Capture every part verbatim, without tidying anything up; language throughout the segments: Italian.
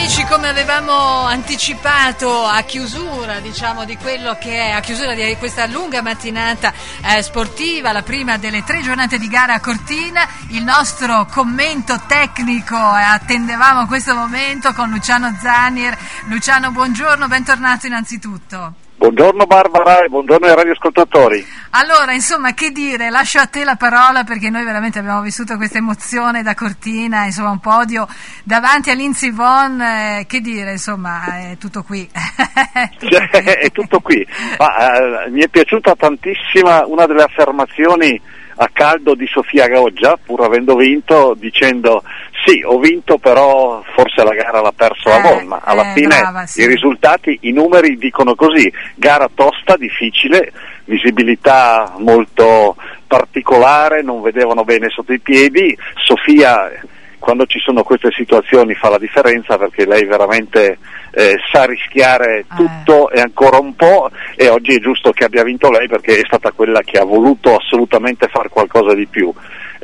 amici, come avevamo anticipato a chiusura, diciamo, di quello che è a chiusura di questa lunga mattinata eh, sportiva, la prima delle tre giornate di gara a Cortina, il nostro commento tecnico, eh, attendevamo questo momento con Luciano Zannier. Luciano, buongiorno, bentornato innanzitutto. Buongiorno Barbara e buongiorno ai radioascoltatori. Allora, insomma, che dire, lascio a te la parola perché noi veramente abbiamo vissuto questa emozione da Cortina, insomma un podio davanti a Lindsey Vonn, eh, che dire, insomma, è tutto qui. è, tutto cioè, qui. è tutto qui. Ma, eh, mi è piaciuta tantissima una delle affermazioni a caldo di Sofia Goggia, pur avendo vinto, dicendo sì, ho vinto, però forse la gara l'ha perso la Vonn, ma alla eh, fine brava, sì. I risultati, i numeri dicono così: gara tosta, difficile, visibilità molto particolare, non vedevano bene sotto i piedi. Sofia, quando ci sono queste situazioni, fa la differenza perché lei veramente eh, sa rischiare tutto eh. e ancora un po', e oggi è giusto che abbia vinto lei perché è stata quella che ha voluto assolutamente fare qualcosa di più.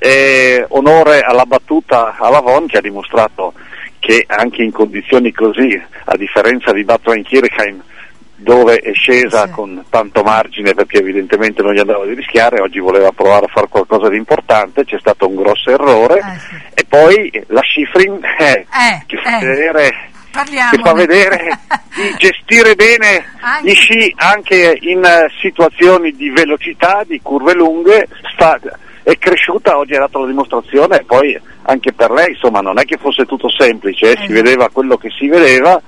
E onore alla battuta alla Vonn, che ha dimostrato che anche in condizioni così, a differenza di Bad-Weinkirchheim, dove è scesa sì. con tanto margine perché evidentemente non gli andava di rischiare, oggi voleva provare a fare qualcosa di importante, c'è stato un grosso errore, eh, sì. e poi la Shiffrin eh, eh, che fa eh. vedere che fa vedere di gestire bene anche. Gli sci anche in situazioni di velocità, di curve lunghe, sta, è cresciuta, oggi ha dato la dimostrazione, e poi anche per lei, insomma, non è che fosse tutto semplice, eh, si vedeva quello che si vedeva,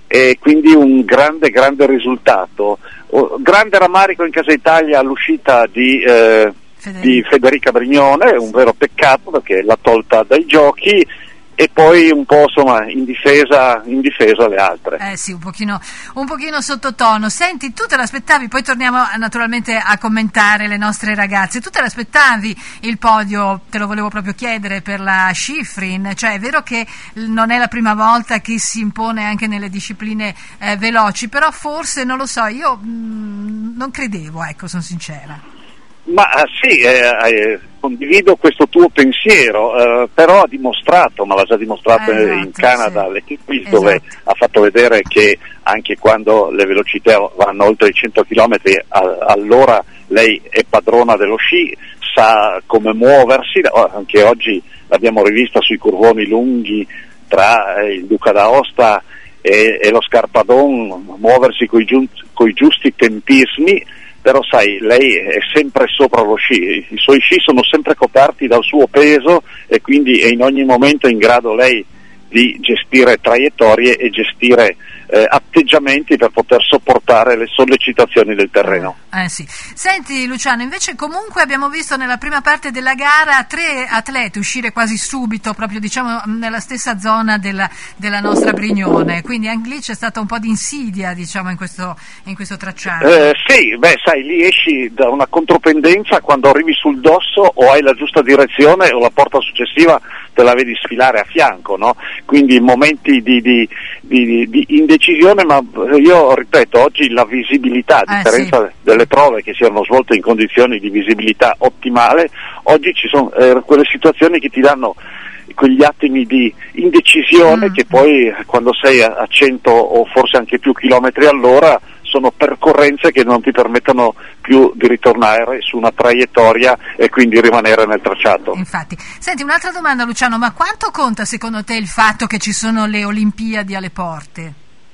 e quindi un grande grande risultato. Oh, grande rammarico in Casa Italia all'uscita di, eh, Federica. di Federica Brignone, un vero peccato perché l'ha tolta dai giochi, e poi un po' insomma in difesa in difesa le altre. Eh sì, un pochino un pochino sottotono. Senti, tu te l'aspettavi, poi torniamo naturalmente a commentare le nostre ragazze, tu te l'aspettavi il podio, te lo volevo proprio chiedere, per la Shiffrin, cioè è vero che non è la prima volta che si impone anche nelle discipline eh, veloci, però forse, non lo so, io mh, non credevo, ecco, sono sincera. Ma sì, eh, eh, condivido questo tuo pensiero, eh, però ha dimostrato, ma l'ha già dimostrato eh, esatto, in Canada, sì. l'Equipe, esatto. dove ha fatto vedere che anche quando le velocità vanno oltre i cento chilometri, a, allora lei è padrona dello sci, sa come muoversi, anche oggi l'abbiamo rivista sui curvoni lunghi tra il Duca d'Aosta e, e lo Scarpadon, muoversi coi, giu, coi giusti tempismi. Però sai, lei è sempre sopra lo sci, i suoi sci sono sempre coperti dal suo peso, e quindi è in ogni momento in grado lei di gestire traiettorie e gestire eh, atteggiamenti per poter sopportare le sollecitazioni del terreno. Eh sì. Senti Luciano, invece comunque abbiamo visto nella prima parte della gara tre atleti uscire quasi subito, proprio diciamo nella stessa zona della, della nostra Brignone, quindi anche lì c'è stata un po' di insidia, diciamo, in questo, in questo tracciato. Eh, sì, beh sai, lì esci da una contropendenza quando arrivi sul dosso, o hai la giusta direzione o la porta successiva te la vedi sfilare a fianco, no? Quindi momenti di, di, di, di indecisione, ma io ripeto, oggi la visibilità, a differenza eh, sì. delle prove che si erano svolte in condizioni di visibilità ottimale, oggi ci sono eh, quelle situazioni che ti danno quegli attimi di indecisione mm. che poi quando sei a cento o forse anche più chilometri all'ora sono percorrenze che non ti permettono più di ritornare su una traiettoria e quindi rimanere nel tracciato. Infatti. Senti, un'altra domanda Luciano, ma quanto conta secondo te il fatto che ci sono le Olimpiadi alle porte?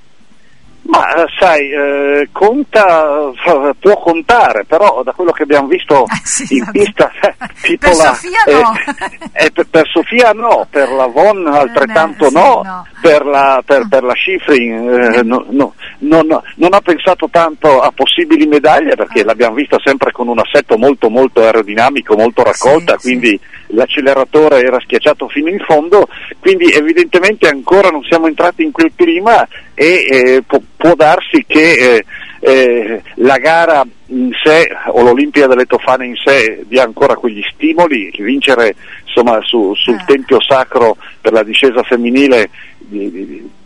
Ma sai, eh, conta, può contare, però da quello che abbiamo visto ah, sì, in pista tipo per la, Sofia no eh, eh, per, per Sofia no, per la Vonn altrettanto eh, beh, no, sì, no, per la, per, per la Shiffrin eh, no, no, non, non ha pensato tanto a possibili medaglie perché ah. l'abbiamo vista sempre con un assetto molto molto aerodinamico, molto raccolta, sì, quindi sì. l'acceleratore era schiacciato fino in fondo, quindi evidentemente ancora non siamo entrati in quel clima e eh, può, può darsi che eh, eh, la gara in sé o l'Olimpiade delle Tofane in sé dia ancora quegli stimoli, vincere insomma su, sul eh. tempio sacro per la discesa femminile di, di,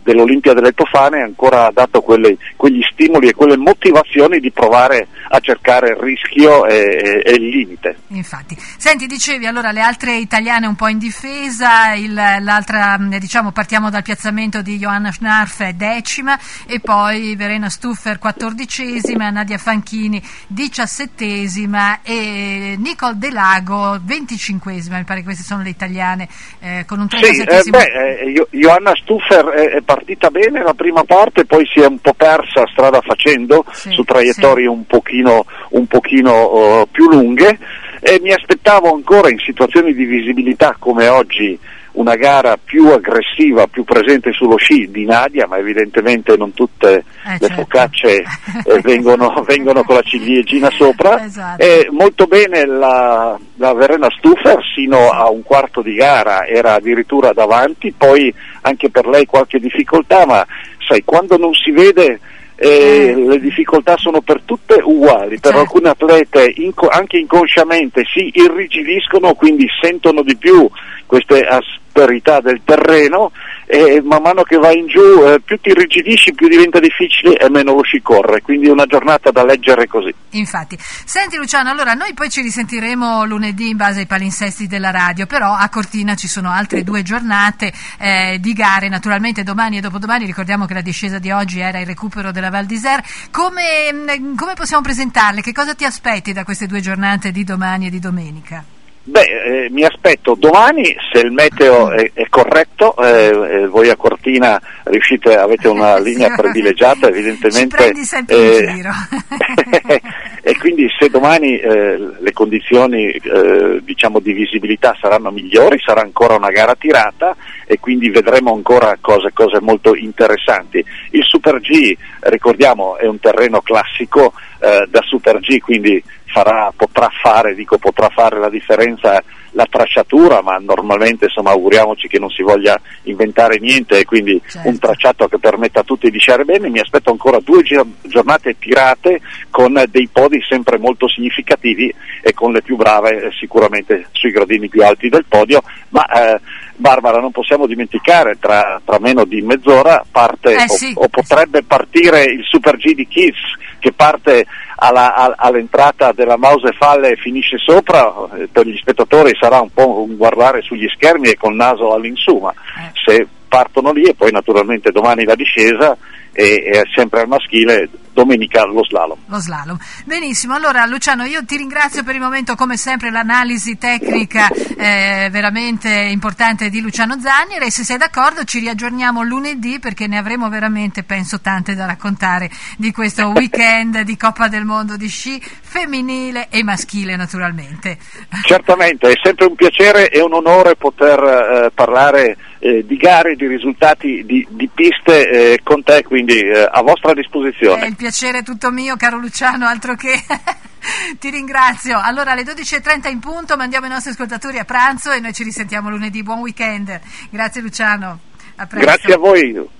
dell'Olimpia delle Tofane ancora ha dato quelle, quegli stimoli e quelle motivazioni di provare a cercare il rischio e, e, e il limite. Infatti. Senti, dicevi allora le altre italiane un po' in difesa, il, l'altra, diciamo, partiamo dal piazzamento di Johanna Schnarf, decima, e poi Verena Stuffer quattordicesima, Nadia Fanchini diciassettesima e Nicole Delago venticinquesima. Mi pare che queste sono le italiane eh, con un trentasettesimo. Sì, eh, beh, eh, Johanna Stuffer è, è partita bene la prima parte, poi si è un po' persa strada facendo, sì, su traiettorie sì. un pochino, un pochino uh, più lunghe, e mi aspettavo ancora in situazioni di visibilità come oggi una gara più aggressiva, più presente sullo sci di Nadia, ma evidentemente non tutte eh, le certo. focacce eh, vengono, vengono con la ciliegina sopra. Esatto. E molto bene la, la Verena Stuffer, sino a un quarto di gara era addirittura davanti, poi anche per lei qualche difficoltà, ma sai, quando non si vede eh, le difficoltà sono per tutte uguali, per certo. alcune atlete inco- anche inconsciamente si irrigidiscono, quindi sentono di più queste asperità del terreno, e man mano che vai in giù eh, più ti irrigidisci, più diventa difficile e meno lo sci corre, quindi una giornata da leggere così. Infatti. Senti Luciano, allora noi poi ci risentiremo lunedì in base ai palinsesti della radio, però a Cortina ci sono altre due giornate eh, di gare, naturalmente domani e dopodomani. Ricordiamo che la discesa di oggi era il recupero della Val d'Isère. Come, come possiamo presentarle? Che cosa ti aspetti da queste due giornate di domani e di domenica? Beh, eh, mi aspetto domani, se il meteo è, è corretto, eh, eh, voi a Cortina riuscite, avete una linea privilegiata, evidentemente. Ci prendi sempre eh, in giro. E quindi se domani eh, le condizioni eh, diciamo di visibilità saranno migliori, sarà ancora una gara tirata e quindi vedremo ancora cose, cose molto interessanti. Il Super G, ricordiamo, è un terreno classico eh, da Super G, quindi farà, potrà fare, dico potrà fare la differenza la tracciatura, ma normalmente insomma auguriamoci che non si voglia inventare niente, e quindi certo. un tracciato che permetta a tutti di sciare bene. Mi aspetto ancora due giornate tirate con dei podi sempre molto significativi e con le più brave eh, sicuramente sui gradini più alti del podio, ma eh, Barbara, non possiamo dimenticare, tra, tra meno di mezz'ora parte eh, sì. o, o potrebbe partire il Super G di Kiss, che parte alla, a, all'entrata della Mausefalle e finisce sopra. Eh, per gli spettatori sarà un po' un guardare sugli schermi e col naso all'insù, ma eh. se partono lì, e poi naturalmente domani la discesa e, e sempre al maschile, domenica lo slalom. Lo slalom. Benissimo, allora Luciano, io ti ringrazio per il momento, come sempre l'analisi tecnica eh, veramente importante di Luciano Zannier, e se sei d'accordo ci riaggiorniamo lunedì, perché ne avremo veramente, penso, tante da raccontare di questo weekend di Coppa del Mondo di sci femminile e maschile, naturalmente. Certamente, è sempre un piacere e un onore poter eh, parlare eh, di gare, di risultati, di, di piste eh, con te, quindi eh, a vostra disposizione. È il piacere è tutto mio, caro Luciano, altro che. Ti ringrazio. Allora alle dodici e trenta in punto mandiamo i nostri ascoltatori a pranzo e noi ci risentiamo lunedì. Buon weekend. Grazie Luciano. A presto. Grazie a voi.